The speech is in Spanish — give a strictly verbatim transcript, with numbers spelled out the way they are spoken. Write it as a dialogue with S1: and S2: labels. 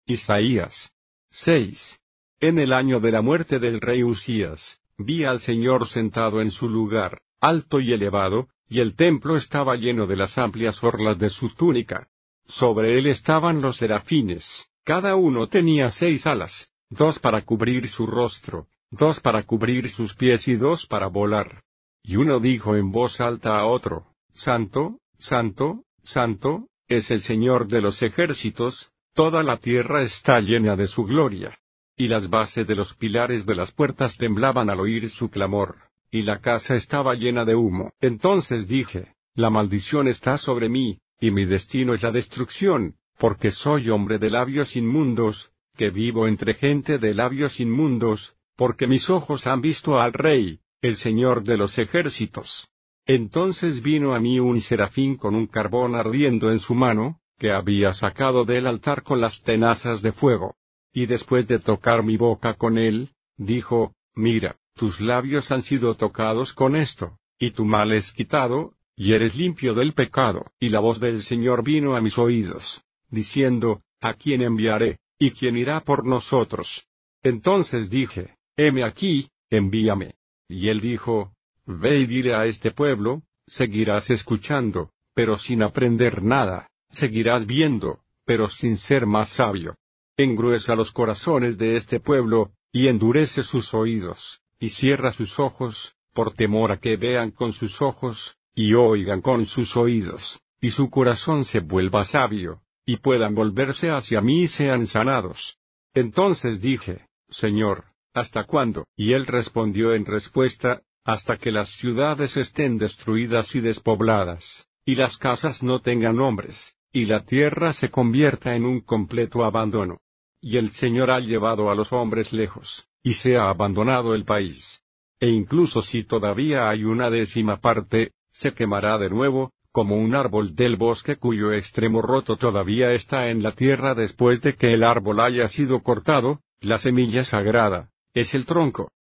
S1: Isaías seis. En el año de la muerte del rey Usías, vi al Señor sentado en su lugar, alto y elevado, y el templo estaba lleno de las amplias orlas de su túnica. Sobre él estaban los serafines, cada uno tenía seis alas, dos para cubrir su rostro, dos para cubrir sus pies y dos para volar. Y uno dijo en voz alta a otro, Santo, Santo, Santo, es el Señor de los ejércitos, toda la tierra está llena de su gloria. Y las bases de los pilares de las puertas temblaban al oír su clamor, y la casa estaba llena de humo. Entonces dije, la maldición está sobre mí, y mi destino es la destrucción, porque soy hombre de labios inmundos, que vivo entre gente de labios inmundos, porque mis ojos han visto al Rey, el Señor de los ejércitos. Entonces vino a mí un serafín con un carbón ardiendo en su mano, que había sacado del altar con las tenazas de fuego. Y después de tocar mi boca con él, dijo, mira, tus labios han sido tocados con esto, y tu mal es quitado, y eres limpio del pecado. Y la voz del Señor vino a mis oídos, diciendo, ¿a quién enviaré, y quién irá por nosotros? Entonces dije, heme aquí, envíame. Y él dijo, ve y dile a este pueblo, seguirás escuchando, pero sin aprender nada, seguirás viendo, pero sin ser más sabio. Engruesa los corazones de este pueblo, y endurece sus oídos, y cierra sus ojos, por temor a que vean con sus ojos, y oigan con sus oídos, y su corazón se vuelva sabio, y puedan volverse hacia mí y sean sanados. Entonces dije, Señor, ¿hasta cuándo? Y él respondió en respuesta, hasta que las ciudades estén destruidas y despobladas, y las casas no tengan hombres, y la tierra se convierta en un completo abandono. Y el Señor ha llevado a los hombres lejos, y se ha abandonado el país. E incluso si todavía hay una décima parte, se quemará de nuevo, como un árbol del bosque cuyo extremo roto todavía está en la tierra después de que el árbol haya sido cortado. La semilla sagrada es el tronco,